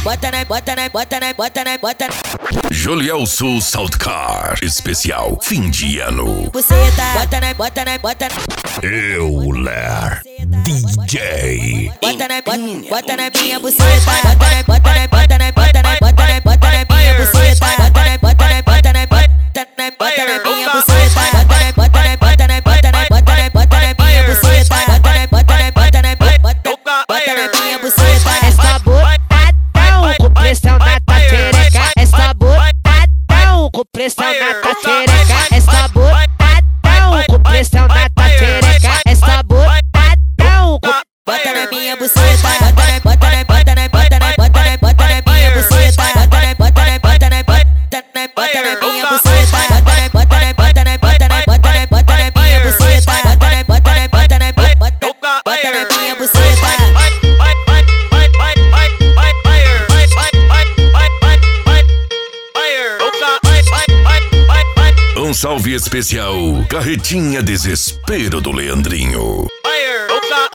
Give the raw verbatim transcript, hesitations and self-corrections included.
bota na, bota na, bota na, bota na, bota na. Jolielso Saltcar especial fim de ano. Buceta, bota na, bota na, bota na. Euler D J. Bota na, bota, bota na minha buceta. Bota na, bota na, bota na, bota na, bota na, bota na minha buceta. Bota na, bota na, bota na, bota na, bota na minha buceta. Bota na, bota na, bota na, bota na, bota na, bota na minha buceta. Bota na, bota na, bota na, bota, bota na minha buceta. É só botadão com pressão na tua xereca. É só botadão com pressão na tua xereca. É só botadão com pressão na tua xereca. É só botadão com... Bota na minha buceta. Bota na, bota na, bota na, bota na, bota na, bota na minha buceta. Bota na, bota na, bota na, bota na, bota na minha buceta. Bota na, bota na, bota na, bota na, bota na, bota na minha buceta. Bota na, bota na, bota na, bota, bota na minha buceta. Um salve especial, Carretinha Desespero do Leandrinho.